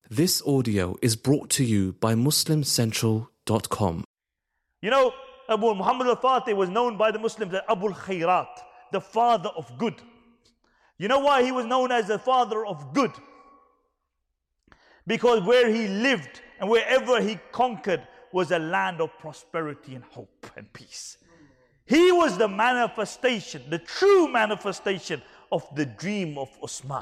This audio is brought to you by MuslimCentral.com. You know, Abu Muhammad al-Fatih was known by the Muslims as Abu al-Khairat, the father of good. You know why he was known as the father of good? Because where he lived and wherever he conquered was a land of prosperity and hope and peace. He was the manifestation, the true manifestation of the dream of Usman.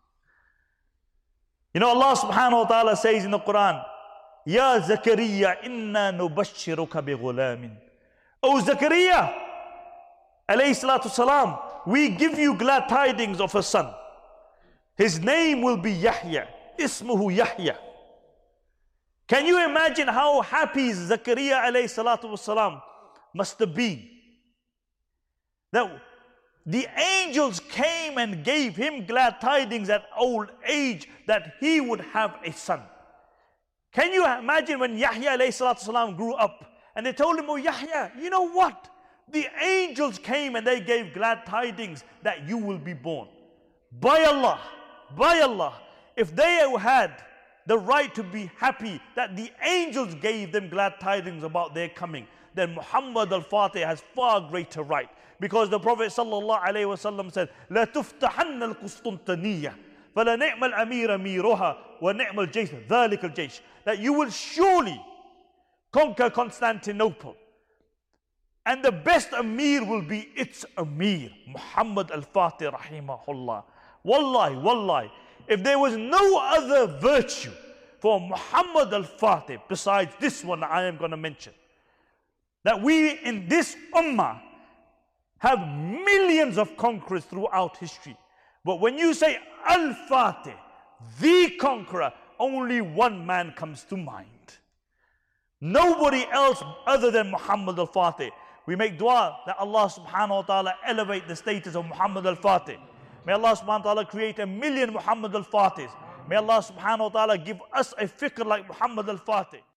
You know, Allah subhanahu wa ta'ala says in the Quran, Ya Zakaria, inna nubashiruka bi ghulamin. O Zakaria, alayhi salatu salam, we give you glad tidings of a son. His name will be Yahya. Ismuhu Yahya. Can you imagine how happy Zakaria alayhi salatu salam must have been? That the angels came and gave him glad tidings at old age that he would have a son. Can you imagine when Yahya alayhi salatu salam grew up and they told him, oh Yahya, you know what? The angels came and they gave glad tidings that you will be born. By Allah, if they had the right to be happy that the angels gave them glad tidings about their coming, then Muhammad al-Fatih has far greater right. Because the Prophet sallallahu alaihi wasallam said, "La tuftahanna al-Qustantiniya, fala ni'mal amir amiruha wa ni'mal jaysh dhalik al-jaysh." That you will surely conquer Constantinople, and the best Amir will be its Amir, Muhammad al-Fatih rahimahullah. Wallahi, if there was no other virtue for Muhammad al-Fatih besides this one I am going to mention, that we in this ummah have millions of conquerors throughout history. But when you say al-Fatih, the conqueror, only one man comes to mind. Nobody else other than Muhammad al-Fatih. We make dua that Allah subhanahu wa ta'ala elevate the status of Muhammad al-Fatih. May Allah subhanahu wa ta'ala create 1 million Muhammad al-Fatihs. May Allah subhanahu wa ta'ala give us a fikr like Muhammad al-Fatih.